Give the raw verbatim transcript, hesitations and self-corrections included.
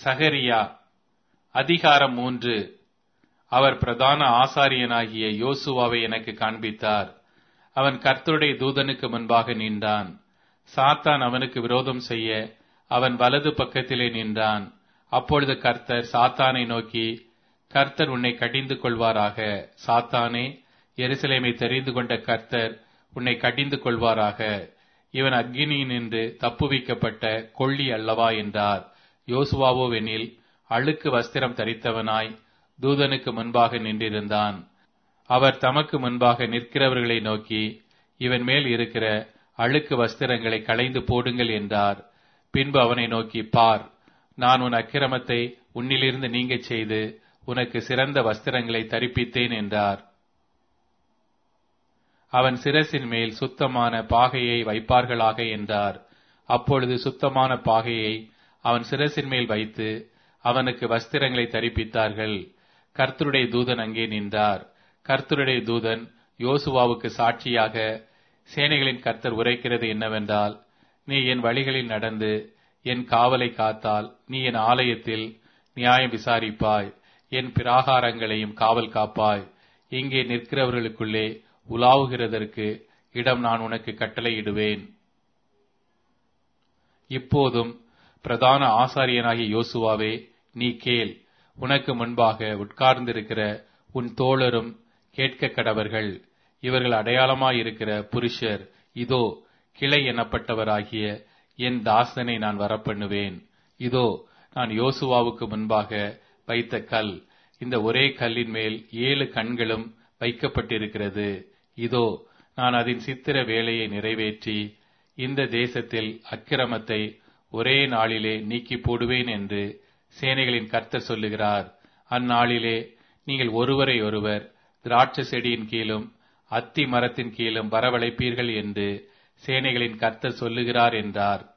சகரியா அதிகாரம் மூன்று. அவர் பிரதான ஆசாரியனாகிய யோசுவாவை எனக்கு காண்பித்தார். அவன் கர்த்தருடைய தூதனுக்கு முன்பாக நின்றான். சாத்தான் அவனுக்கு விரோதம் செய்ய அவன் வலது பக்கத்திலே நின்றான். அப்பொழுது கர்த்தர் சாத்தானை நோக்கி, கர்த்தர் உன்னை கடிந்து கொள்வாராக. சாத்தானே, எருசலேமை தெரிந்து கொண்ட கர்த்தர் உன்னை கடிந்து கொள்வாராக. இவன் அக்கினியினின்று தப்புவிக்கப்பட்ட கொள்ளி அல்லவா என்றார். யோசுவாவோவெனில் அழுக்கு வஸ்திரம் தரித்தவனாய் தூதனுக்கு முன்பாக நின்றிருந்தான். அவர் தமக்கு முன்பாக நிற்கிறவர்களை நோக்கி, இவன் மேல் இருக்கிற அழுக்கு வஸ்திரங்களை களைந்து போடுங்கள் என்றார். பின்பு அவனை நோக்கி, பார், நான் உன் அக்கிரமத்தை உன்னிலிருந்து நீங்கச் செய்து உனக்கு சிறந்த வஸ்திரங்களை தரிப்பித்தேன் என்றார். அவன் சிரசின் மேல் சுத்தமான பாகையை வைப்பார்களாக என்றார். அப்பொழுது சுத்தமான பாகையை அவன் சிரசின் மேல் வைத்து அவனுக்கு வஸ்திரங்களை தரிப்பித்தார்கள். கர்த்தருடைய தூதன் அங்கே நின்றார். கர்த்தருடைய தூதன் யோசுவாவுக்கு சாட்சியாக, சேனைகளின் கர்த்தர் உரைக்கிறது என்னவென்றால், நீ என் வழிகளில் நடந்து என் காவலை காத்தால் நீ என் ஆலயத்தில் நியாயம் விசாரிப்பாய், என் பிராகாரங்களையும் காவல் காப்பாய். இங்கே நிற்கிறவர்களுக்குள்ளே உலாவுகிறதற்கு இடம் நான் உனக்கு கட்டளையிடுவேன். இப்போதும் பிரதான ஆசாரியனாகிய யோசுவாவே, நீ கேள். உனக்கு முன்பாக உட்கார்ந்திருக்கிற உன் தோழரும் கேட்க கடவர்கள். இவர்கள் அடையாளமாயிருக்கிற புருஷர். இதோ, கிளை எனப்பட்டவராகிய என் தாசனை நான் வரப்பண்ணுவேன். இதோ, நான் யோசுவாவுக்கு முன்பாக வைத்த கல். இந்த ஒரே கல்லின் மேல் ஏழு கண்களும் வைக்கப்பட்டிருக்கிறது. இதோ, நான் அதன் சித்திர வேலையை நிறைவேற்றி இந்த தேசத்தில் அக்கிரமத்தை ஒரே நாளிலே நீக்கி போடுவேன் என்று சேனைகளின் கர்த்தர் சொல்லுகிறார். அந்நாளிலே நீங்கள் ஒருவரை ஒருவர் திராட்சை செடியின் கீழும் அத்தி மரத்தின் கீழும் வரவழைப்பீர்கள் என்று சேனைகளின் கர்த்தர் சொல்லுகிறார் என்றார்.